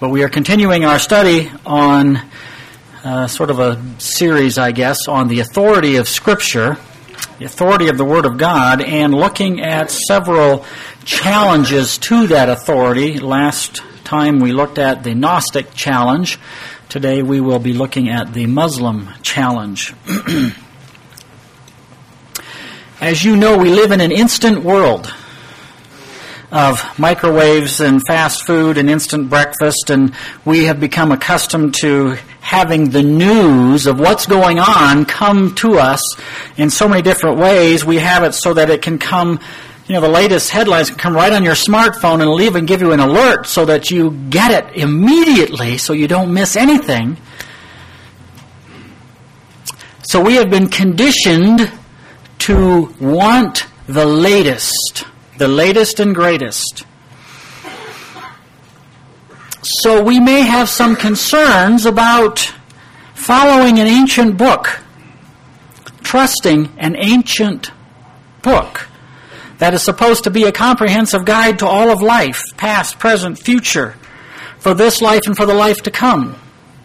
But we are continuing our study on sort of a series, I guess, on the authority of Scripture, the authority of the Word of God, and looking at several challenges to that authority. Last time we looked at the Gnostic challenge. Today we will be looking at the Muslim challenge. As you know, we live in an instant world of microwaves and fast food and instant breakfast, and we have become accustomed to having the news of what's going on come to us in so many different ways. We have it so that it can come, the latest headlines can come right on your smartphone, and it'll even give you an alert so that you get it immediately so you don't miss anything. So we have been conditioned to want the latest and greatest. So we may have some concerns about following an ancient book, trusting an ancient book that is supposed to be a comprehensive guide to all of life, past, present, future, for this life and for the life to come.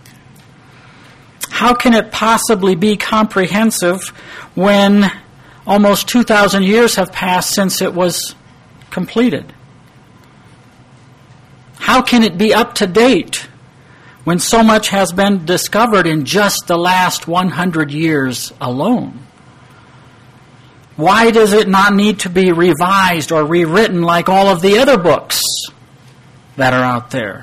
How can it possibly be comprehensive when almost 2,000 years have passed since it was completed? How can it be up to date when so much has been discovered in just the last 100 years alone? Why does it not need to be revised or rewritten like all of the other books that are out there?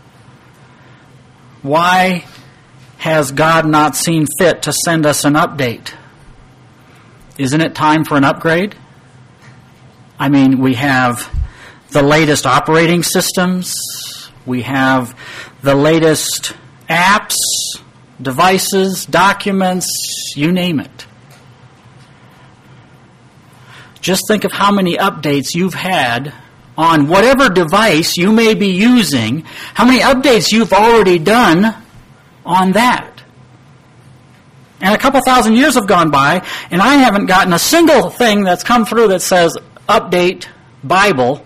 Why has God not seen fit to send us an update? Isn't it time for an upgrade? I mean, we have the latest operating systems. We have the latest apps, devices, documents, you name it. Just think of how many updates you've had on whatever device you may be using, how many updates you've already done on that. And a couple thousand years have gone by, and I haven't gotten a single thing that's come through that says, update Bible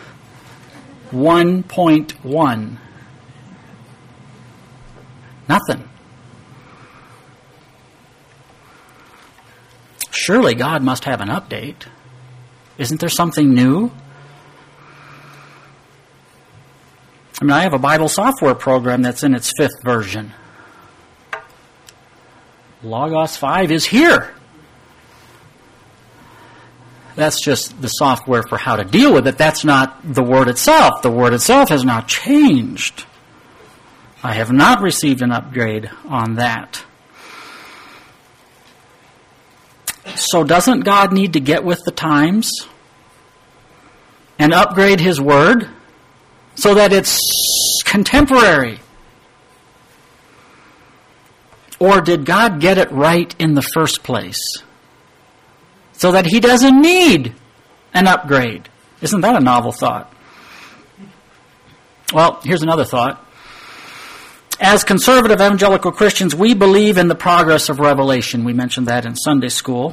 1.1. Nothing. Surely God must have an update. Isn't there something new? I mean, I have a Bible software program that's in its 5th version. Logos 5 is here. That's just the software for how to deal with it. That's not the Word itself. The Word itself has not changed. I have not received an upgrade on that. So doesn't God need to get with the times and upgrade His Word so that it's contemporary? Or did God get it right in the first place so that He doesn't need an upgrade? Isn't that a novel thought? Well, here's another thought. As conservative evangelical Christians, we believe in the progress of revelation. We mentioned that in Sunday school.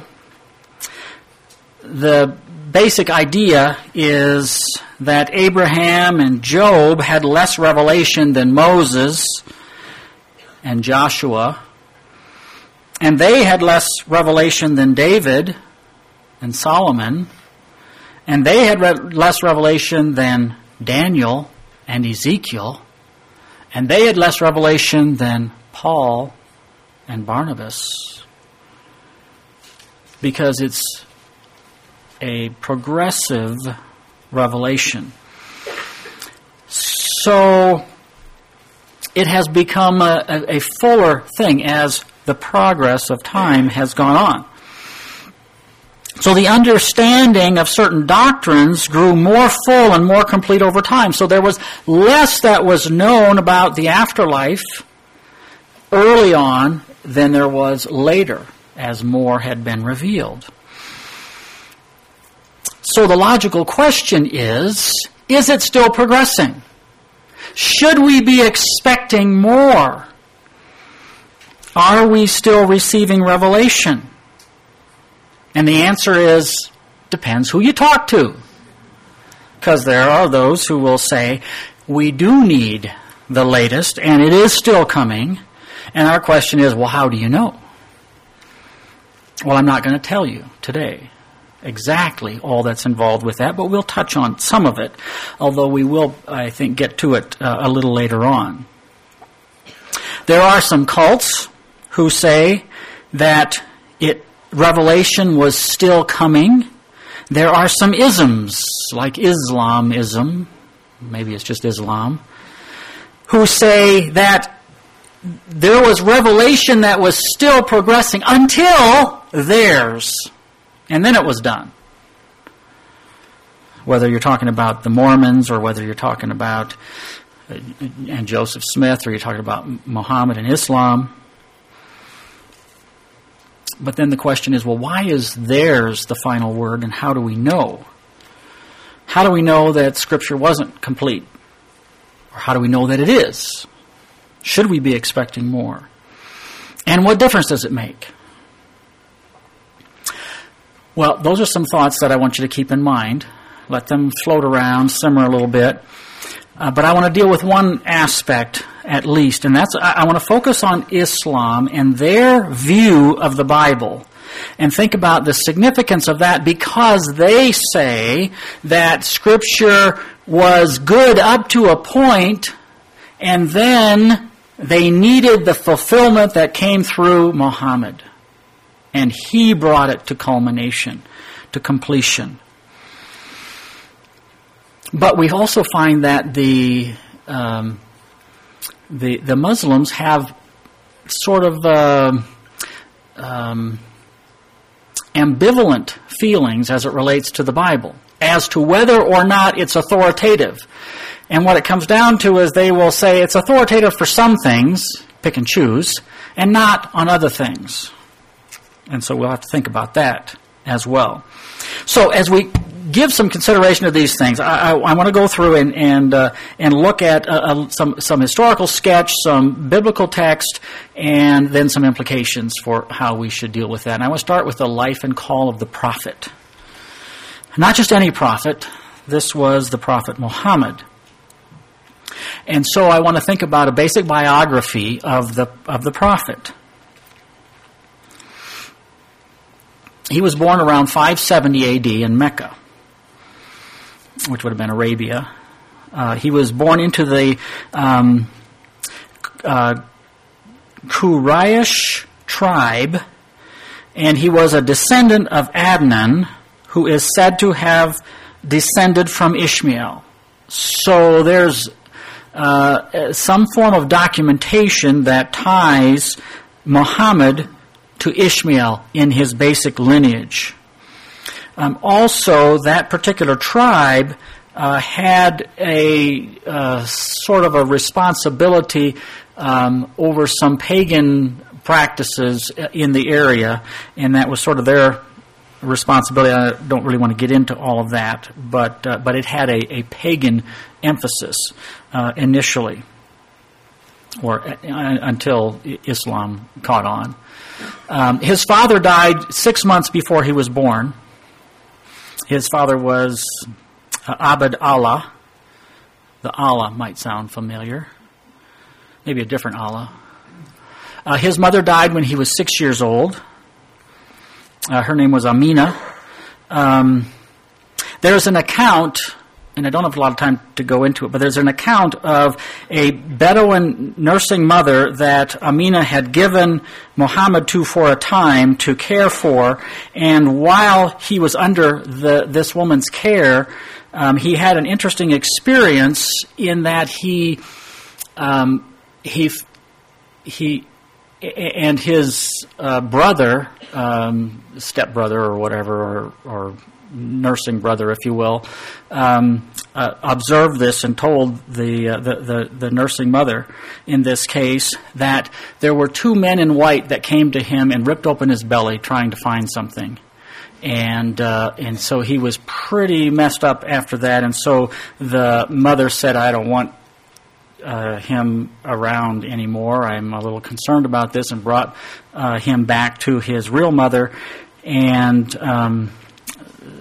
The basic idea is that Abraham and Job had less revelation than Moses and Joshua, and they had less revelation than David and Solomon, and they had less revelation than Daniel and Ezekiel, and they had less revelation than Paul and Barnabas, because it's a progressive revelation. So it has become a fuller thing as the progress of time has gone on. So the understanding of certain doctrines grew more full and more complete over time. So there was less that was known about the afterlife early on than there was later, as more had been revealed. So the logical question is it still progressing? Should we be expecting more? Are we still receiving revelation? And the answer is, depends who you talk to. Because there are those who will say, we do need the latest, and it is still coming. And our question is, well, how do you know? Well, I'm not going to tell you today exactly all that's involved with that, but we'll touch on some of it, although we will, I think, get to it a little later on. There are some cults who say that Revelation was still coming. There are some isms, like Islamism, maybe it's just Islam, who say that there was revelation that was still progressing until theirs, and then it was done. Whether you're talking about the Mormons, or whether you're talking about and Joseph Smith, or you're talking about Muhammad and Islam. But then the question is, well, why is theirs the final word, and how do we know? How do we know that Scripture wasn't complete? Or how do we know that it is? Should we be expecting more? And what difference does it make? Well, those are some thoughts that I want you to keep in mind. Let them float around, simmer a little bit. But I want to deal with one aspect at least, and that's I want to focus on Islam and their view of the Bible and think about the significance of that, because they say that Scripture was good up to a point, and then they needed the fulfillment that came through Muhammad. And he brought it to culmination, to completion. But we also find that the Muslims have sort of ambivalent feelings as it relates to the Bible, as to whether or not it's authoritative. And what it comes down to is they will say it's authoritative for some things, pick and choose, and not on other things. And so we'll have to think about that as well. So as we give some consideration to these things, I want to go through and look at some historical sketch, some biblical text, and then some implications for how we should deal with that. And I want to start with the life and call of the prophet. Not just any prophet. This was the prophet Muhammad. And so I want to think about a basic biography of the prophet. He was born around 570 A.D. in Mecca, which would have been Arabia. He was born into the Quraysh tribe, and he was a descendant of Adnan, who is said to have descended from Ishmael. So there's some form of documentation that ties Muhammad to Ishmael in his basic lineage. Also, that particular tribe had a sort of a responsibility over some pagan practices in the area, and that was sort of their responsibility. I don't really want to get into all of that, but it had a pagan emphasis initially, or until Islam caught on. His father died 6 months before he was born. His father was Abd Allah. The Allah might sound familiar. Maybe a different Allah. His mother died when he was 6 years old. Her name was Amina. There's an account, and I don't have a lot of time to go into it, but there's an account of a Bedouin nursing mother that Amina had given Muhammad to for a time to care for, and while he was under this woman's care, he had an interesting experience in that he and his brother, stepbrother or whatever, or nursing brother, if you will, observed this and told the nursing mother, in this case, that there were two men in white that came to him and ripped open his belly trying to find something. And so he was pretty messed up after that, and so the mother said, I don't want him around anymore. I'm a little concerned about this, and brought him back to his real mother. And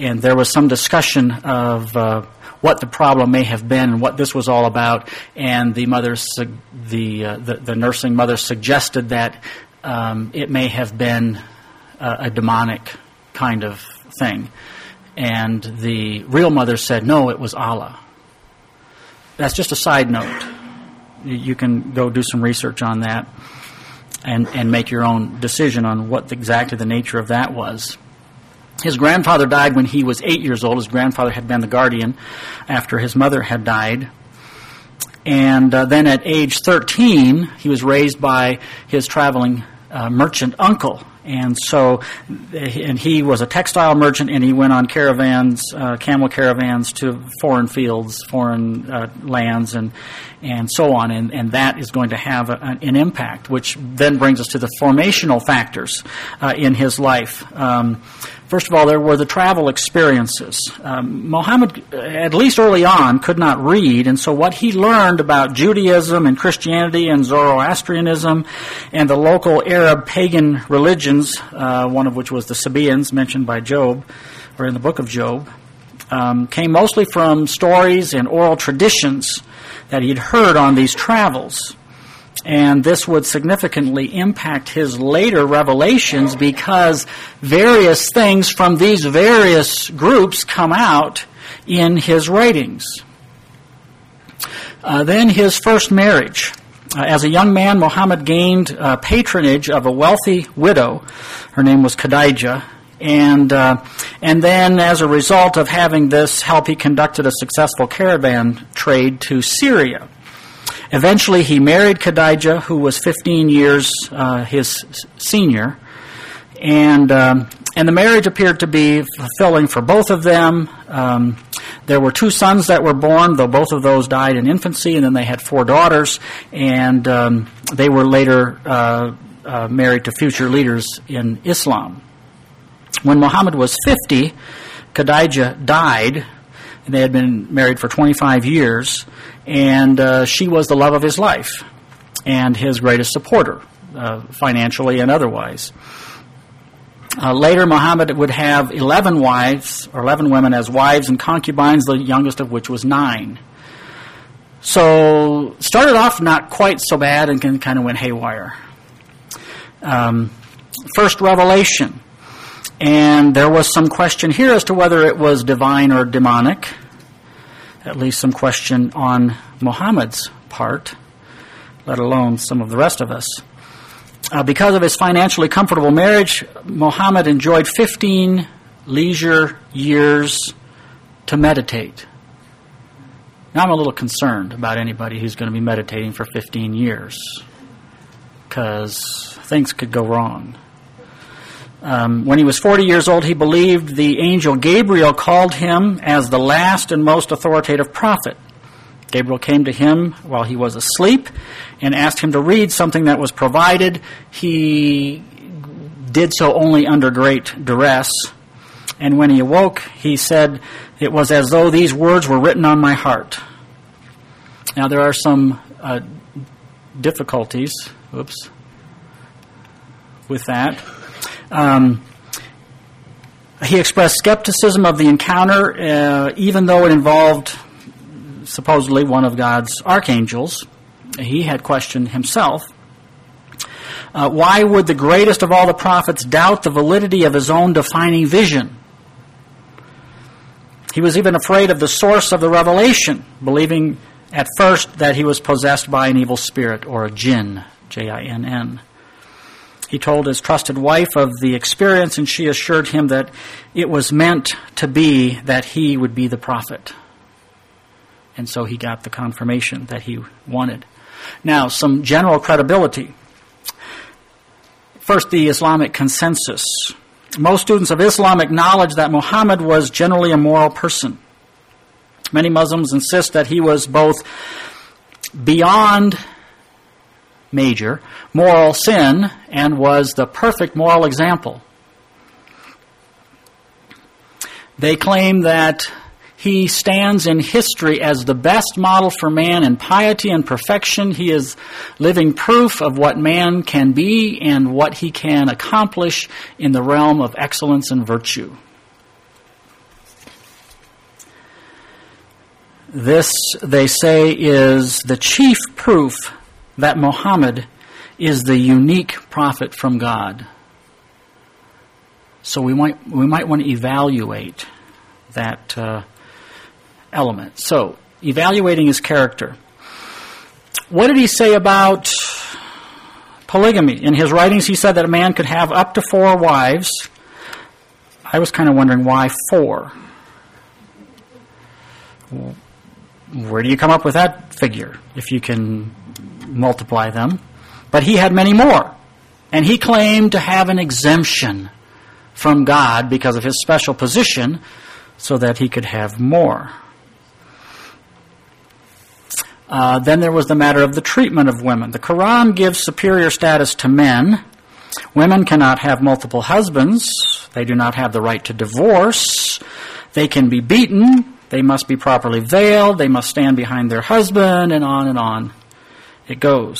and there was some discussion of what the problem may have been and what this was all about, and the nursing mother suggested that it may have been a demonic kind of thing. And the real mother said, no, it was Allah. That's just a side note. You can go do some research on that and make your own decision on what exactly the nature of that was. His grandfather died when he was 8 years old. His grandfather had been the guardian after his mother had died. And then at age 13, he was raised by his traveling merchant uncle. And he was a textile merchant, and he went on caravans, camel caravans to foreign fields, foreign lands, and so on. And that is going to have an impact, which then brings us to the formational factors in his life. First of all, there were the travel experiences. Muhammad, at least early on, could not read, and so what he learned about Judaism and Christianity and Zoroastrianism and the local Arab pagan religions, one of which was the Sabaeans, mentioned by Job, or in the book of Job, came mostly from stories and oral traditions that he'd heard on these travels. And this would significantly impact his later revelations because various things from these various groups come out in his writings. Then his first marriage. As a young man, Muhammad gained patronage of a wealthy widow. Her name was Khadijah. And then as a result of having this help, he conducted a successful caravan trade to Syria. Eventually, he married Khadijah, who was 15 years his senior, and the marriage appeared to be fulfilling for both of them. There were 2 sons that were born, though both of those died in infancy, and then they had 4 daughters, and they were later married to future leaders in Islam. When Muhammad was 50, Khadijah died, and they had been married for 25 years, and she was the love of his life and his greatest supporter, financially and otherwise. Later, Muhammad would have 11 wives, or 11 women as wives and concubines, the youngest of which was 9. So, started off not quite so bad and kind of went haywire. First revelation. And there was some question here as to whether it was divine or demonic. At least some question on Muhammad's part, let alone some of the rest of us. Because of his financially comfortable marriage, Muhammad enjoyed 15 leisure years to meditate. Now I'm a little concerned about anybody who's going to be meditating for 15 years, because things could go wrong. When he was 40 years old, he believed the angel Gabriel called him as the last and most authoritative prophet. Gabriel came to him while he was asleep and asked him to read something that was provided. He did so only under great duress. And when he awoke, he said, "It was as though these words were written on my heart." Now there are some difficulties with that. He expressed skepticism of the encounter, even though it involved supposedly one of God's archangels. He had questioned himself. Why would the greatest of all the prophets doubt the validity of his own defining vision? He was even afraid of the source of the revelation, believing at first that he was possessed by an evil spirit, or a jinn, J-I-N-N. He told his trusted wife of the experience, and she assured him that it was meant to be that he would be the prophet. And so he got the confirmation that he wanted. Now, some general credibility. First, the Islamic consensus. Most students of Islam acknowledge that Muhammad was generally a moral person. Many Muslims insist that he was both beyond major moral sin and was the perfect moral example. They claim that he stands in history as the best model for man in piety and perfection. He is living proof of what man can be and what he can accomplish in the realm of excellence and virtue. This, they say, is the chief proof that Muhammad is the unique prophet from God. So we might want to evaluate that element. So, evaluating his character. What did he say about polygamy? In his writings, he said that a man could have up to 4 wives. I was kind of wondering why 4. Where do you come up with that figure, if you can multiply them? But he had many more. And he claimed to have an exemption from God because of his special position so that he could have more. Then there was the matter of the treatment of women. The Quran gives superior status to men. Women cannot have multiple husbands. They do not have the right to divorce. They can be beaten. They must be properly veiled. They must stand behind their husband, and on it goes.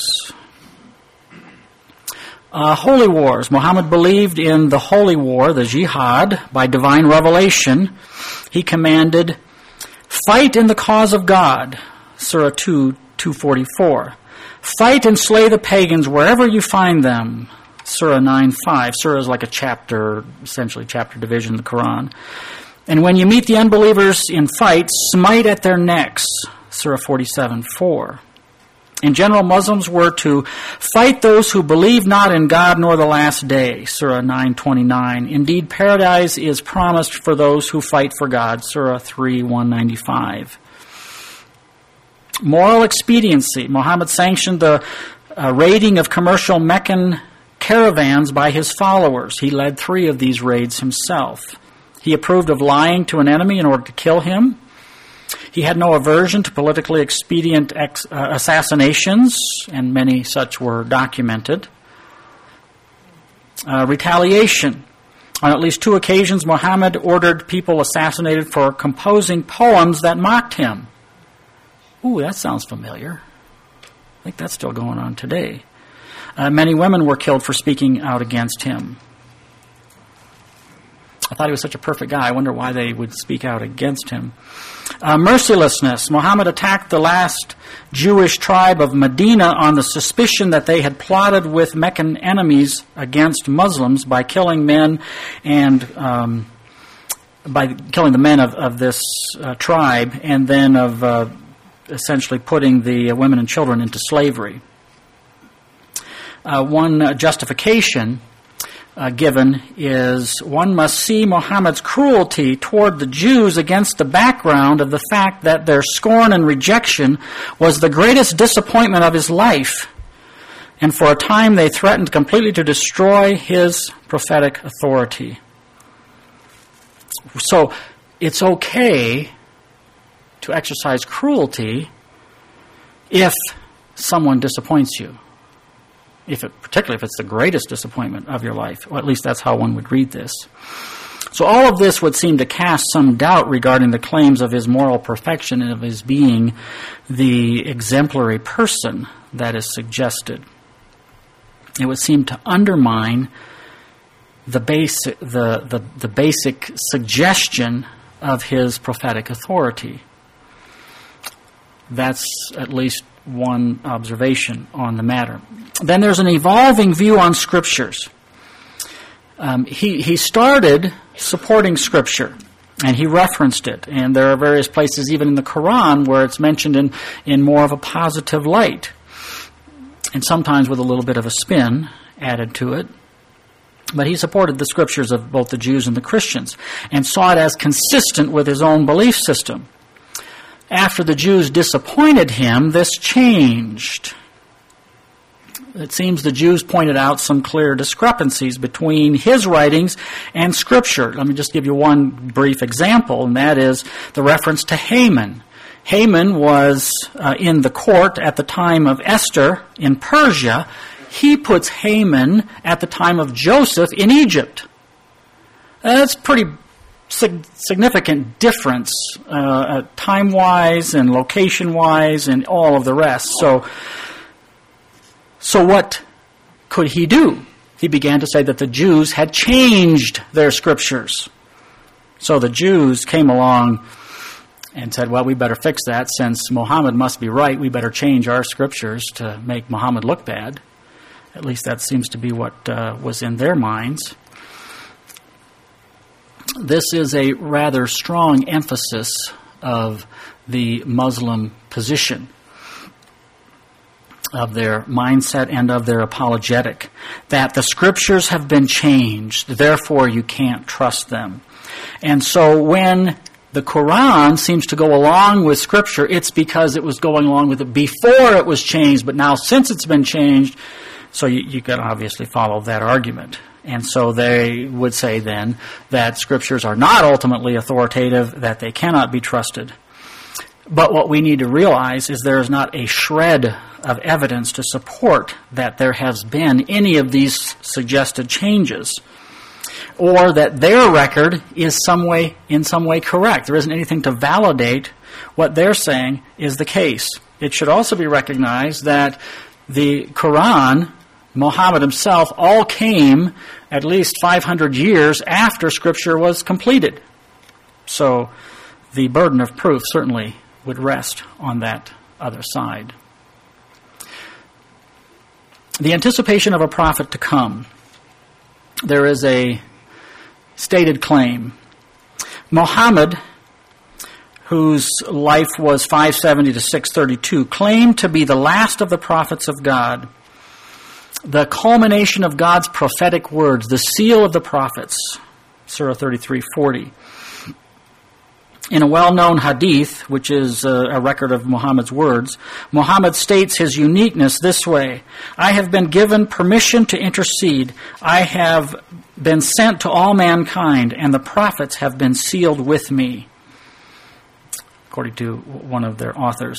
Holy wars. Muhammad believed in the holy war, the jihad, by divine revelation. He commanded, "Fight in the cause of God," Surah 2:244. "Fight and slay the pagans wherever you find them," Surah 9:5. Surah is like a chapter, essentially chapter division in the Quran. "And when you meet the unbelievers in fight, smite at their necks," Surah 47:4. In general, Muslims were to fight those who believe not in God nor the last day, Surah 9:29. Indeed, paradise is promised for those who fight for God, Surah 3:195. Moral expediency. Muhammad sanctioned the raiding of commercial Meccan caravans by his followers. He led 3 of these raids himself. He approved of lying to an enemy in order to kill him. He had no aversion to politically expedient assassinations, and many such were documented. Retaliation. On at least 2 occasions, Muhammad ordered people assassinated for composing poems that mocked him. Ooh, that sounds familiar. I think that's still going on today. Many women were killed for speaking out against him. I thought he was such a perfect guy. I wonder why they would speak out against him. Mercilessness. Muhammad attacked the last Jewish tribe of Medina on the suspicion that they had plotted with Meccan enemies against Muslims by killing men and by killing the men of this tribe, and then of essentially putting the women and children into slavery. One justification given is one must see Muhammad's cruelty toward the Jews against the background of the fact that their scorn and rejection was the greatest disappointment of his life, and for a time they threatened completely to destroy his prophetic authority. So it's okay to exercise cruelty if someone disappoints you. Particularly if it's the greatest disappointment of your life. Or at least that's how one would read this. So all of this would seem to cast some doubt regarding the claims of his moral perfection and of his being the exemplary person that is suggested. It would seem to undermine the basic suggestion of his prophetic authority. That's at least one observation on the matter. Then there's an evolving view on scriptures. He started supporting scripture, and he referenced it. And there are various places, even in the Quran, where it's mentioned in more of a positive light, and sometimes with a little bit of a spin added to it. But he supported the scriptures of both the Jews and the Christians, and saw it as consistent with his own belief system. After the Jews disappointed him, this changed. It seems the Jews pointed out some clear discrepancies between his writings and Scripture. Let me just give you one brief example, and that is the reference to Haman. Haman was in the court at the time of Esther in Persia. He puts Haman at the time of Joseph in Egypt. That's pretty significant difference time-wise and location-wise and all of the rest. So what could he do? He began to say that the Jews had changed their scriptures. So the Jews came along and said, well, we better fix that. Since Muhammad must be right, we better change our scriptures to make Muhammad look bad. At least that seems to be what was in their minds. This is a rather strong emphasis of the Muslim position, of their mindset and of their apologetic, that the scriptures have been changed, therefore you can't trust them. And so when the Quran seems to go along with scripture, it's because it was going along with it before it was changed, but now since it's been changed, so you can obviously follow that argument. And so they would say then that scriptures are not ultimately authoritative, that they cannot be trusted. But what we need to realize is there is not a shred of evidence to support that there has been any of these suggested changes, or that their record is in some way correct. There isn't anything to validate what they're saying is the case. It should also be recognized that the Quran, Muhammad himself, all came at least 500 years after Scripture was completed. So the burden of proof certainly would rest on that other side. The anticipation of a prophet to come. There is a stated claim. Muhammad, whose life was 570 to 632, claimed to be the last of the prophets of God, the culmination of God's prophetic words, the seal of the prophets, Surah 33:40. In a well-known hadith, which is a record of Muhammad's words, Muhammad states his uniqueness this way: I have been given permission to intercede. I have been sent to all mankind, and the prophets have been sealed with me, according to one of their authors.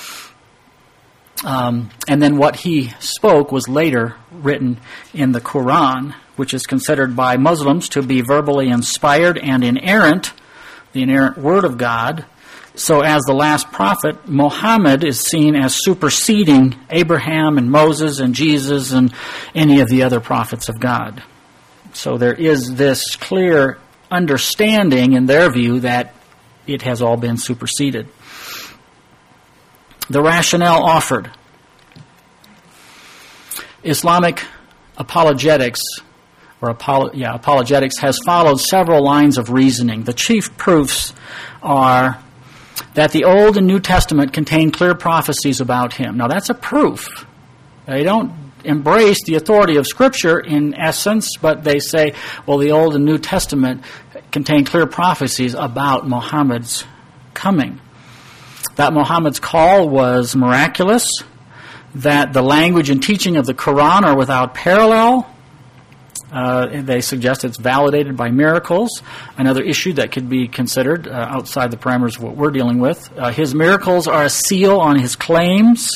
And then what he spoke was later written in the Quran, which is considered by Muslims to be verbally inspired and inerrant, the inerrant word of God. So as the last prophet, Muhammad is seen as superseding Abraham and Moses and Jesus and any of the other prophets of God. So there is this clear understanding in their view that it has all been superseded. The rationale offered. Islamic apologetics has followed several lines of reasoning. The chief proofs are that the Old and New Testament contain clear prophecies about him. Now that's a proof. They don't embrace the authority of Scripture in essence, but they say, well, the Old and New Testament contain clear prophecies about Muhammad's coming. That Muhammad's call was miraculous, that the language and teaching of the Quran are without parallel. They suggest it's validated by miracles, another issue that could be considered outside the parameters of what we're dealing with. His miracles are a seal on his claims,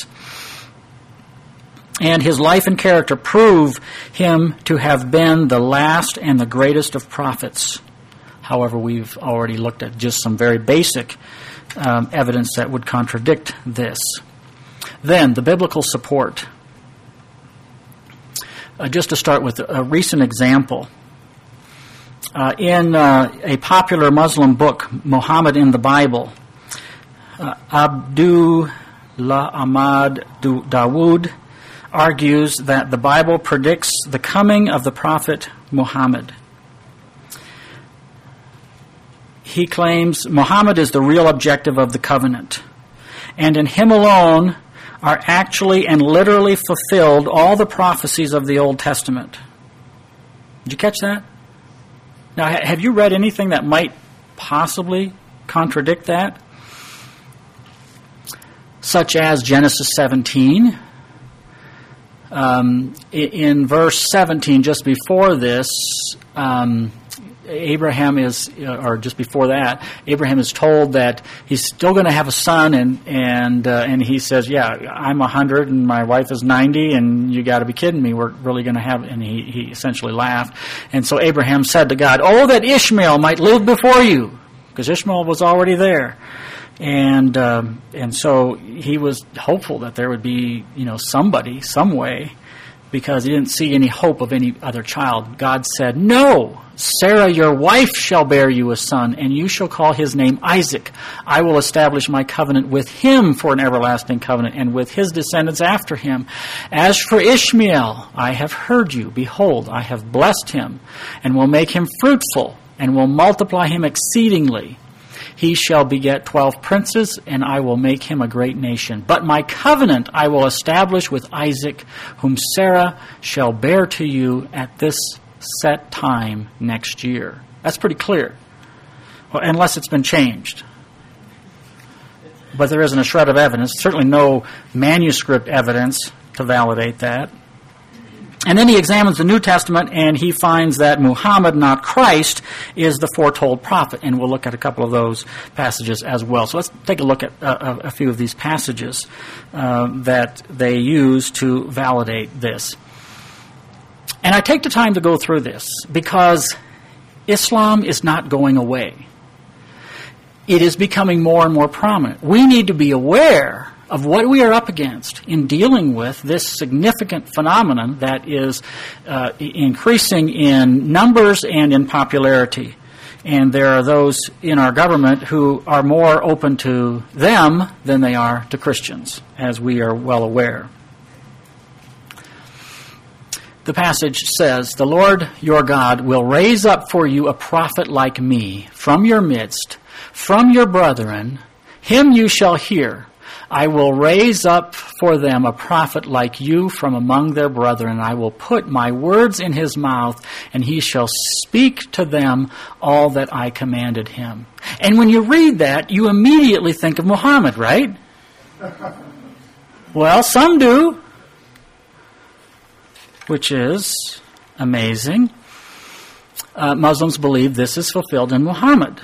and his life and character prove him to have been the last and the greatest of prophets. However, we've already looked at just some very basic evidence that would contradict this. Then, the biblical support. Just to start with a recent example. In a popular Muslim book, Muhammad in the Bible, Abdullah Ahmad Dawood argues that the Bible predicts the coming of the prophet Muhammad. He claims Muhammad is the real objective of the covenant, and in him alone are actually and literally fulfilled all the prophecies of the Old Testament. Did you catch that? Now, have you read anything that might possibly contradict that? Such as Genesis 17. In verse 17, just before this, Abraham is, or just before that, Abraham is told that he's still going to have a son, and he says, "Yeah, I'm 100 and my wife is 90, and you got to be kidding me. We're really going to have." And he essentially laughed, and so Abraham said to God, "Oh, that Ishmael might live before you," because Ishmael was already there, and so he was hopeful that there would be, somebody, some way, because he didn't see any hope of any other child. God said, "No, Sarah your wife shall bear you a son, and you shall call his name Isaac. I will establish my covenant with him for an everlasting covenant, and with his descendants after him. As for Ishmael, I have heard you. Behold, I have blessed him, and will make him fruitful, and will multiply him exceedingly. He shall beget 12 princes, and I will make him a great nation. But my covenant I will establish with Isaac, whom Sarah shall bear to you at this set time next year." That's pretty clear, well, unless it's been changed. But there isn't a shred of evidence, certainly no manuscript evidence to validate that. And then he examines the New Testament, and he finds that Muhammad, not Christ, is the foretold prophet. And we'll look at a couple of those passages as well. So let's take a look at a few of these passages that they use to validate this. And I take the time to go through this because Islam is not going away. It is becoming more and more prominent. We need to be aware of what we are up against in dealing with this significant phenomenon that is increasing in numbers and in popularity. And there are those in our government who are more open to them than they are to Christians, as we are well aware. The passage says, "The Lord your God will raise up for you a prophet like me from your midst, from your brethren. Him you shall hear. I will raise up for them a prophet like you from among their brethren. I will put my words in his mouth, and he shall speak to them all that I commanded him." And when you read that, you immediately think of Muhammad, right? Well, some do, which is amazing. Muslims believe this is fulfilled in Muhammad,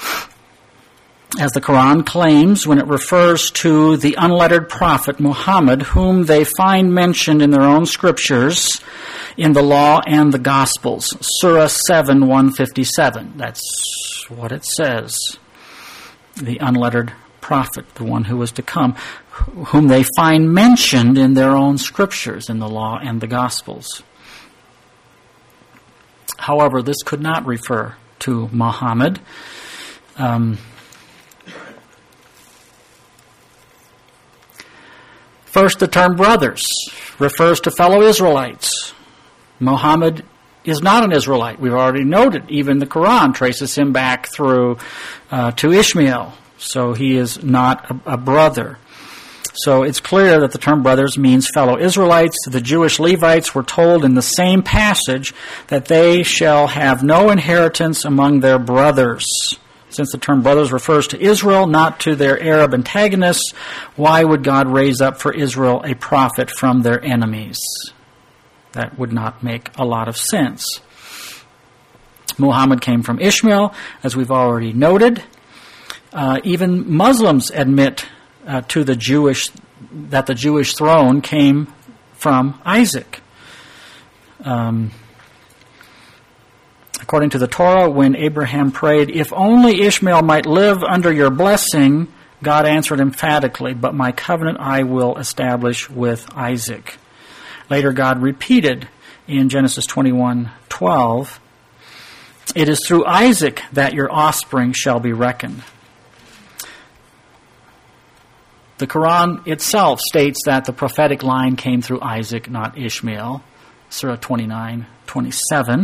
as the Quran claims when it refers to the unlettered prophet Muhammad, whom they find mentioned in their own scriptures in the Law and the Gospels. Surah 7, 157. That's what it says. The unlettered prophet, the one who was to come, whom they find mentioned in their own scriptures in the Law and the Gospels. However, this could not refer to Muhammad. First, the term brothers refers to fellow Israelites. Muhammad is not an Israelite. We've already noted, even the Quran traces him back through to Ishmael. So he is not a brother. So it's clear that the term brothers means fellow Israelites. The Jewish Levites were told in the same passage that they shall have no inheritance among their brothers. Since the term brothers refers to Israel, not to their Arab antagonists, why would God raise up for Israel a prophet from their enemies? That would not make a lot of sense. Muhammad came from Ishmael, as we've already noted. Even Muslims admit that the Jewish throne came from Isaac. According to the Torah, when Abraham prayed, "If only Ishmael might live under your blessing," God answered emphatically, "But my covenant I will establish with Isaac." Later, God repeated in Genesis 21:12, "It is through Isaac that your offspring shall be reckoned." The Quran itself states that the prophetic line came through Isaac, not Ishmael. Surah 29:27.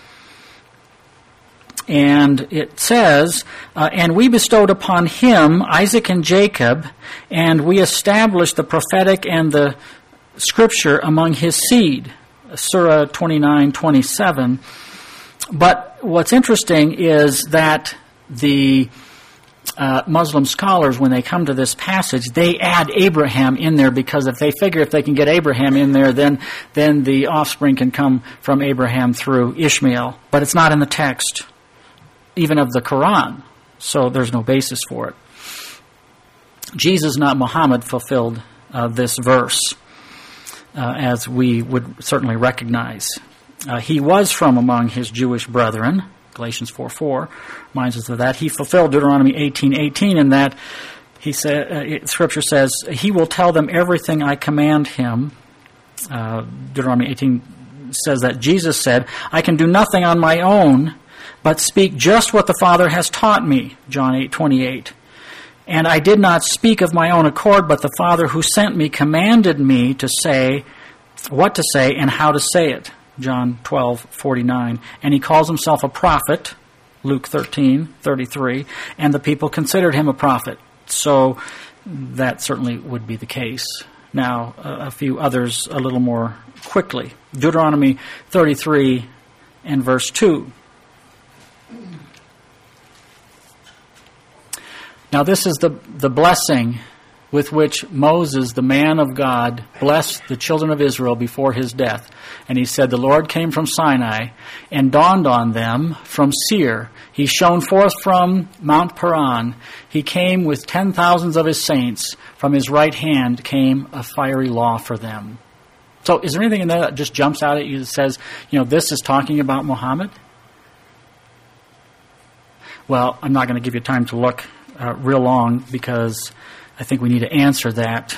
And it says, "And we bestowed upon him Isaac and Jacob, and we established the prophetic and the scripture among his seed." Surah 29:27. But what's interesting is that the Muslim scholars, when they come to this passage, they add Abraham in there because if they figure if they can get Abraham in there, then the offspring can come from Abraham through Ishmael. But it's not in the text, even of the Quran, so there's no basis for it. Jesus, not Muhammad, fulfilled this verse, as we would certainly recognize. He was from among his Jewish brethren. Galatians 4:4 reminds us of that. He fulfilled Deuteronomy 18:18 in that he said, Scripture says, "He will tell them everything I command him, Deuteronomy 18 says that Jesus said, I can do nothing on my own, but speak just what the Father has taught me, John 8:28. And I did not speak of my own accord, but the Father who sent me commanded me to say what to say and how to say it, John 12:49. And he calls himself a prophet, Luke 13:33, and the people considered him a prophet. So that certainly would be the case. Now, a few others a little more quickly. Deuteronomy 33 and verse 2. Now this is the blessing with which Moses, the man of God, blessed the children of Israel before his death. And he said, the Lord came from Sinai and dawned on them from Seir. He shone forth from Mount Paran. He came with 10,000s of his saints. From his right hand came a fiery law for them. So is there anything in there that just jumps out at you that says, this is talking about Muhammad? Well, I'm not going to give you time to look real long because I think we need to answer that.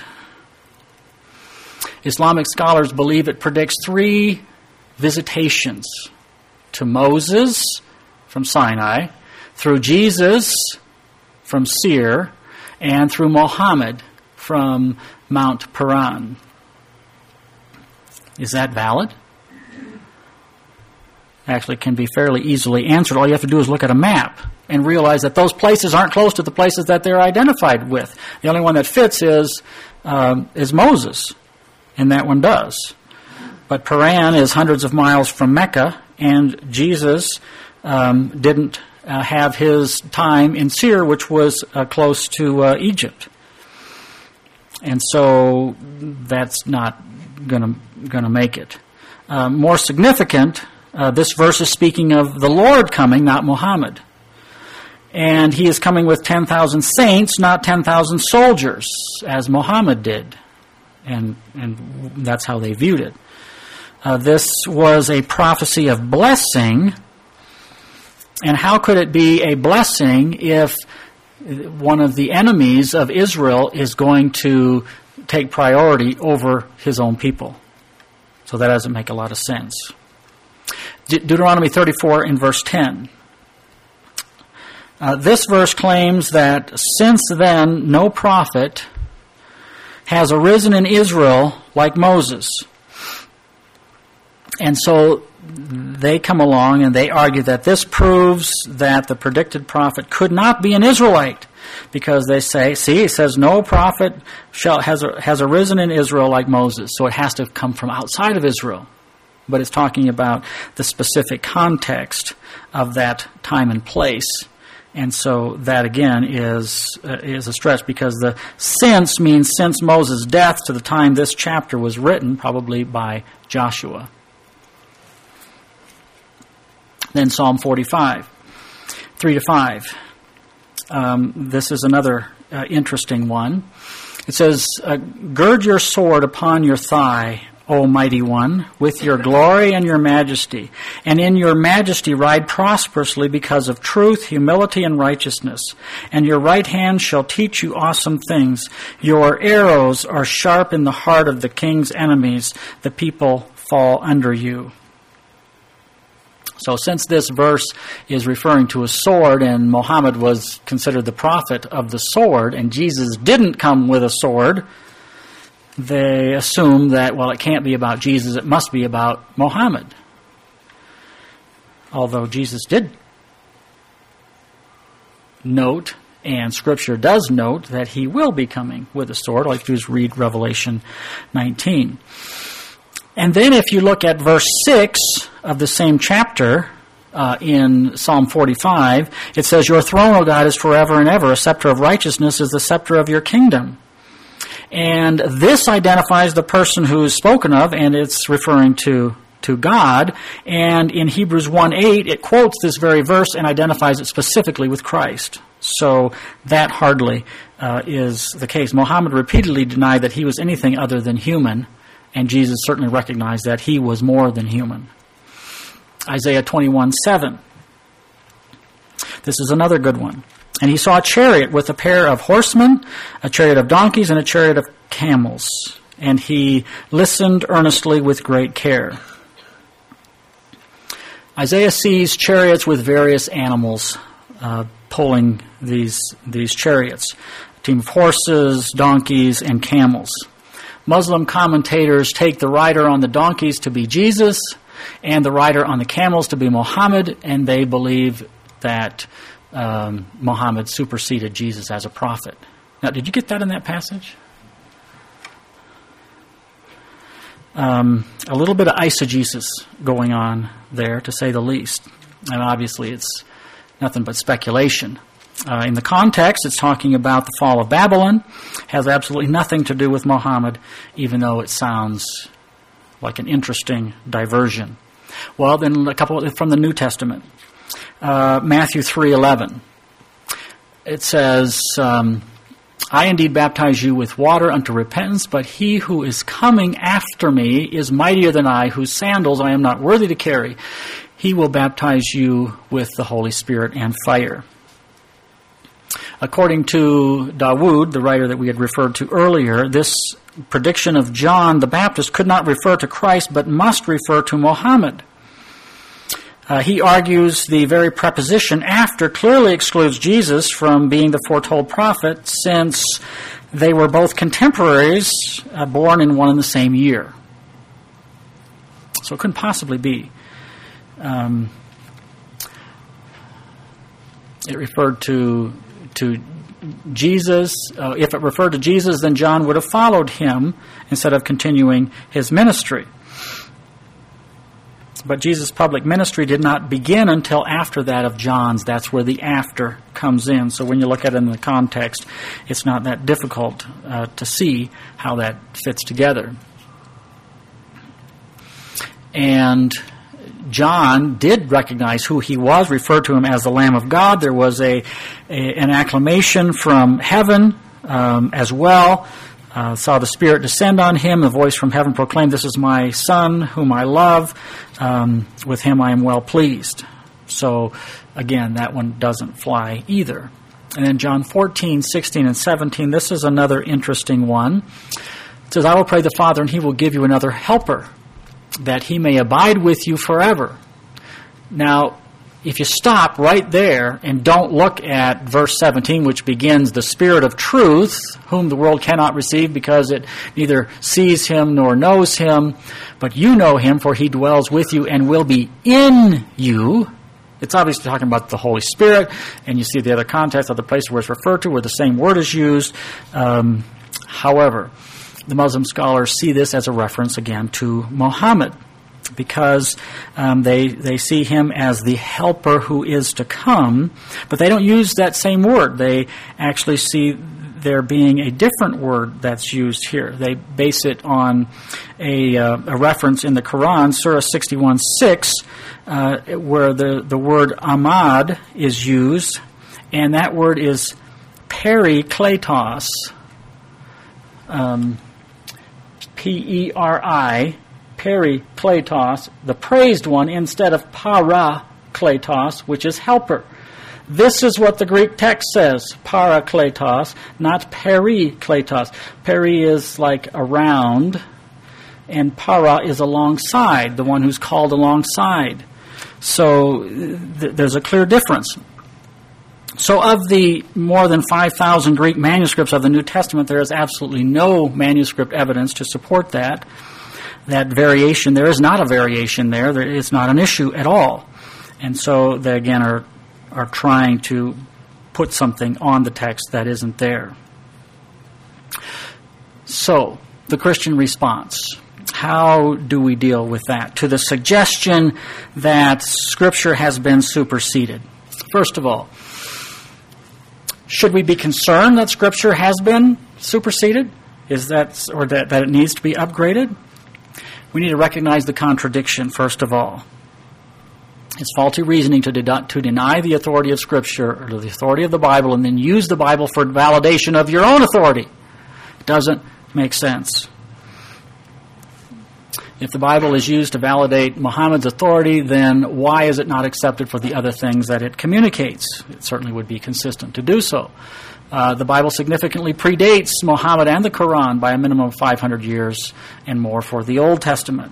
Islamic scholars believe it predicts 3 visitations to Moses from Sinai, through Jesus from Seir, and through Muhammad from Mount Paran. Is that valid? Actually, can be fairly easily answered. All you have to do is look at a map and realize that those places aren't close to the places that they're identified with. The only one that fits is Moses, and that one does. But Paran is hundreds of miles from Mecca, and Jesus didn't have his time in Seir, which was close to Egypt. And so that's not going to make it. More significant, this verse is speaking of the Lord coming, not Muhammad. And he is coming with 10,000 saints, not 10,000 soldiers, as Muhammad did. And that's how they viewed it. This was a prophecy of blessing. And how could it be a blessing if one of the enemies of Israel is going to take priority over his own people? So that doesn't make a lot of sense. Deuteronomy 34 in verse 10. This verse claims that since then no prophet has arisen in Israel like Moses. And so they come along and they argue that this proves that the predicted prophet could not be an Israelite, because they say, see, it says no prophet has arisen in Israel like Moses, so it has to come from outside of Israel. But it's talking about the specific context of that time and place. And so that, again, is a stretch, because the since means since Moses' death to the time this chapter was written, probably by Joshua. Then Psalm 45, 3-5. This is another interesting one. It says, gird your sword upon your thigh, O mighty one, with your glory and your majesty. And in your majesty ride prosperously because of truth, humility, and righteousness. And your right hand shall teach you awesome things. Your arrows are sharp in the heart of the king's enemies. The people fall under you. So since this verse is referring to a sword, and Muhammad was considered the prophet of the sword, and Jesus didn't come with a sword, they assume that, well, it can't be about Jesus, it must be about Muhammad. Although Jesus did note, and Scripture does note, that he will be coming with a sword. All you have to do is read Revelation 19. And then if you look at verse 6 of the same chapter in Psalm 45, it says, your throne, O God, is forever and ever. A scepter of righteousness is the scepter of your kingdom. And this identifies the person who is spoken of, and it's referring to God. And in Hebrews 1:8, it quotes this very verse and identifies it specifically with Christ. So that hardly is the case. Muhammad repeatedly denied that he was anything other than human, and Jesus certainly recognized that he was more than human. Isaiah 21:7. This is another good one. And he saw a chariot with a pair of horsemen, a chariot of donkeys, and a chariot of camels. and he listened earnestly with great care. Isaiah sees chariots with various animals pulling these chariots, a team of horses, donkeys, and camels. Muslim commentators take the rider on the donkeys to be Jesus and the rider on the camels to be Muhammad, and they believe that Muhammad superseded Jesus as a prophet. Now, did you get that in that passage? A little bit of eisegesis going on there, to say the least. And obviously it's nothing but speculation. In the context, it's talking about the fall of Babylon. Has absolutely nothing to do with Muhammad, even though it sounds like an interesting diversion. Well, then a couple from the New Testament. Matthew 3:11. It says, I indeed baptize you with water unto repentance, but he who is coming after me is mightier than I, whose sandals I am not worthy to carry. He will baptize you with the Holy Spirit and fire. According to Dawood, the writer that we had referred to earlier, this prediction of John the Baptist could not refer to Christ, but must refer to Muhammad. He argues the very preposition after clearly excludes Jesus from being the foretold prophet, since they were both contemporaries, born in one and the same year. So it couldn't possibly be. It referred to Jesus. If it referred to Jesus, then John would have followed him instead of continuing his ministry. But Jesus' public ministry did not begin until after that of John's. That's where the after comes in. So when you look at it in the context, it's not that difficult to see how that fits together. And John did recognize who he was, referred to him as the Lamb of God. There was an acclamation from heaven as well. Saw the Spirit descend on him. A voice from heaven proclaimed, "This is my Son, whom I love. With him I am well pleased." So, again, that one doesn't fly either. And then John 14, 16, and 17, this is another interesting one. It says, "I will pray the Father, and he will give you another helper, that he may abide with you forever." Now, if you stop right there and don't look at verse 17, which begins, "The Spirit of truth, whom the world cannot receive because it neither sees him nor knows him, but you know him, for he dwells with you and will be in you." It's obviously talking about the Holy Spirit, and you see the other context, other places where it's referred to, where the same word is used. However, the Muslim scholars see this as a reference, again, to Muhammad, because they see him as the helper who is to come, but they don't use that same word. They actually see there being a different word that's used here. They base it on a reference in the Quran, Surah 61:6, where the word Ahmad is used, and that word is perikletos, P-E-R-I, perikletos, the praised one, instead of parakletos, which is helper. This is what the Greek text says, parakletos, not perikletos. Peri is like around, and para is alongside, the one who's called alongside. So there's a clear difference. So of the more than 5,000 Greek manuscripts of the New Testament, there is absolutely no manuscript evidence to support that variation. There is not a variation there. It's not an issue at all. And so they, again, are trying to put something on the text that isn't there. So, the Christian response. How do we deal with that? To the suggestion that Scripture has been superseded. First of all, should we be concerned that Scripture has been superseded? That it needs to be upgraded? We need to recognize the contradiction, first of all. It's faulty reasoning to deny the authority of Scripture or the authority of the Bible and then use the Bible for validation of your own authority. It doesn't make sense. If the Bible is used to validate Muhammad's authority, then why is it not accepted for the other things that it communicates? It certainly would be consistent to do so. The Bible significantly predates Muhammad and the Quran by a minimum of 500 years and more for the Old Testament.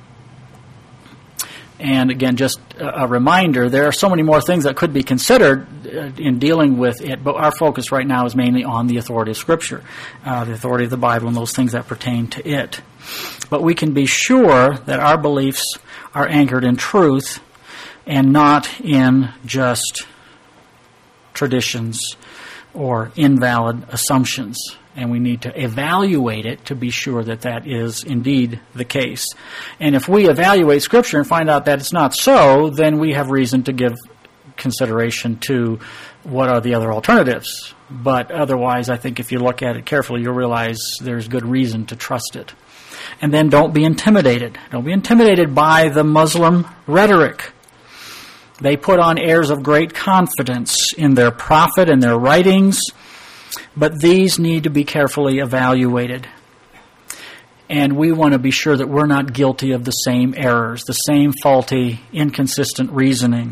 And again, just a reminder, there are so many more things that could be considered in dealing with it, but our focus right now is mainly on the authority of Scripture, the authority of the Bible and those things that pertain to it. But we can be sure that our beliefs are anchored in truth and not in just traditions or invalid assumptions. And we need to evaluate it to be sure that that is indeed the case. And if we evaluate Scripture and find out that it's not so, then we have reason to give consideration to what are the other alternatives. But otherwise, I think if you look at it carefully, you'll realize there's good reason to trust it. And then don't be intimidated. Don't be intimidated by the Muslim rhetoric. They put on airs of great confidence in their prophet and their writings, but these need to be carefully evaluated. And we want to be sure that we're not guilty of the same errors, the same faulty, inconsistent reasoning.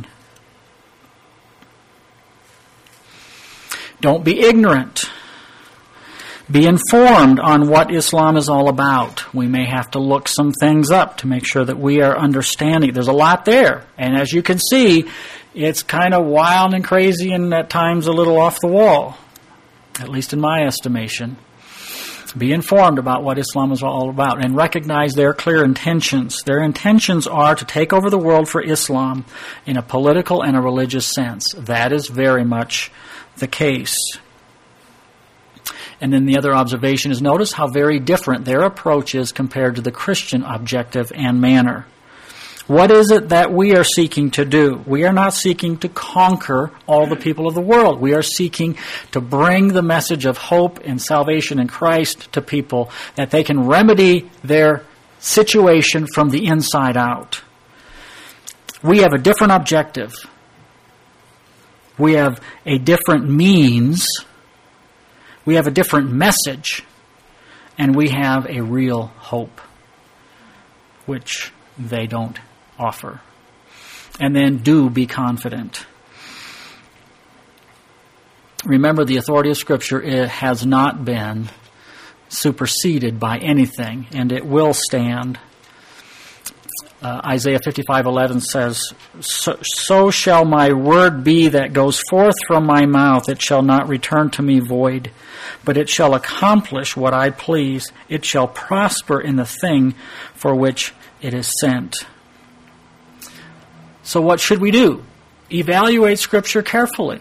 Don't be ignorant. Be informed on what Islam is all about. We may have to look some things up to make sure that we are understanding. There's a lot there. And as you can see, it's kind of wild and crazy and at times a little off the wall, at least in my estimation. Be informed about what Islam is all about and recognize their clear intentions. Their intentions are to take over the world for Islam in a political and a religious sense. That is very much the case. And then the other observation is notice how very different their approach is compared to the Christian objective and manner. What is it that we are seeking to do? We are not seeking to conquer all the people of the world. We are seeking to bring the message of hope and salvation in Christ to people that they can remedy their situation from the inside out. We have a different objective. We have a different means. We have a different message. And we have a real hope, which they don't offer. And then do be confident. Remember, the authority of Scripture, it has not been superseded by anything, and it will stand. Isaiah 55:11 says, so shall my word be that goes forth from my mouth. It shall not return to me void, but it shall accomplish what I please. It shall prosper in the thing for which it is sent. So what should we do? Evaluate Scripture carefully.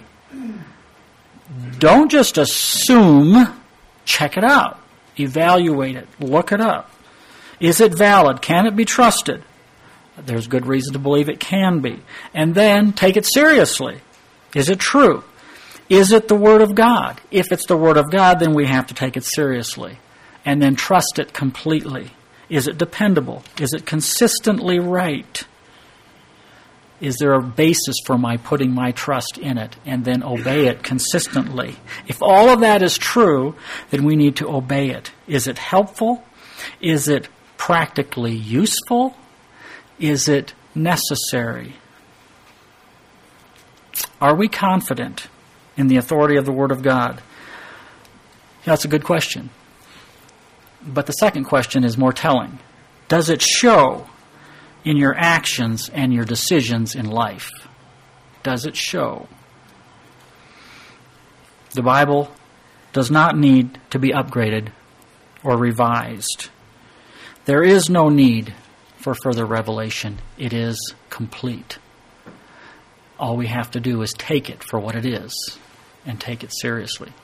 Don't just assume. Check it out. Evaluate it. Look it up. Is it valid? Can it be trusted? There's good reason to believe it can be. And then take it seriously. Is it true? Is it the Word of God? If it's the Word of God, then we have to take it seriously. And then trust it completely. Is it dependable? Is it consistently right? Is there a basis for my putting my trust in it and then obey it consistently? If all of that is true, then we need to obey it. Is it helpful? Is it practically useful? Is it necessary? Are we confident in the authority of the Word of God? That's a good question. But the second question is more telling. Does it show in your actions and your decisions in life? Does it show? The Bible does not need to be upgraded or revised. There is no need for further revelation. It is complete. All we have to do is take it for what it is and take it seriously.